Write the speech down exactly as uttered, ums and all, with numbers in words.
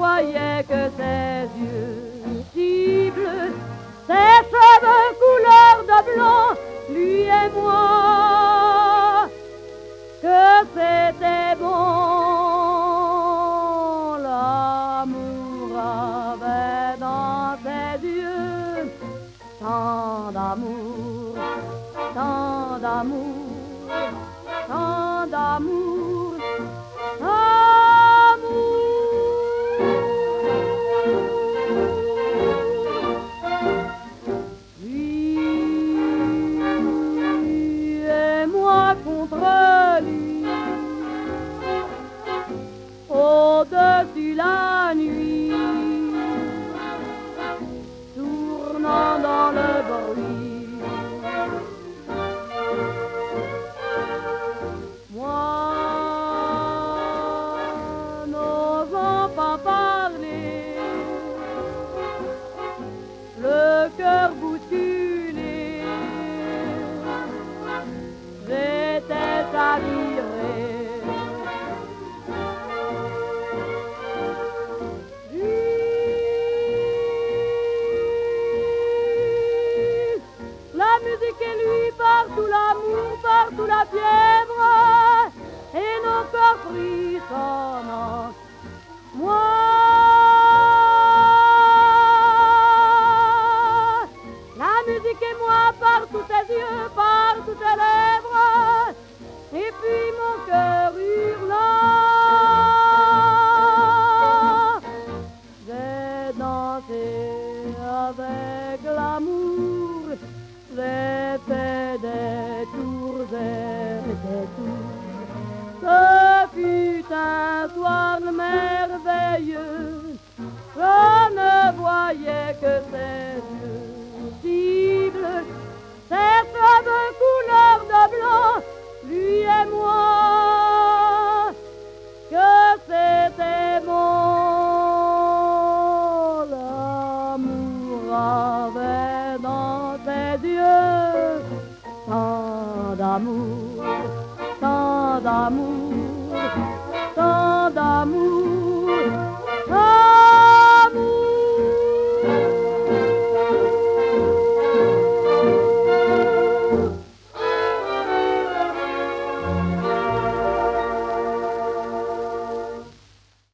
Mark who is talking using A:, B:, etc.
A: voyais que ses yeux si bleus, ses cheveux couleur de blanc, lui et moi, que c'était bon. L'amour avait dans ses yeux tant d'amour, tant d'amour, tant d'amour, d'amour. Lui et moi contre lui, au-dessus la nuit, tournant dans le bruit. Moi, n'osant pas parler, le cœur bousculé, j'étais chaviré. La musique et lui, partout l'amour, partout la fièvre, et nos corps frissonnants. Moi, la musique et moi, partout ses yeux, partout ses lèvres, et puis mon cœur hurlant. J'ai dansé avec l'amour, j'ai fait des tours et des tours. Ce fut un soir merveilleux, je ne voyais que ses yeux si bleus, ses cheveux couleur de blanc, lui et moi, que c'était bon. L'amour avait dans ses yeux tant d'amour, tant d'amour, tant d'amour.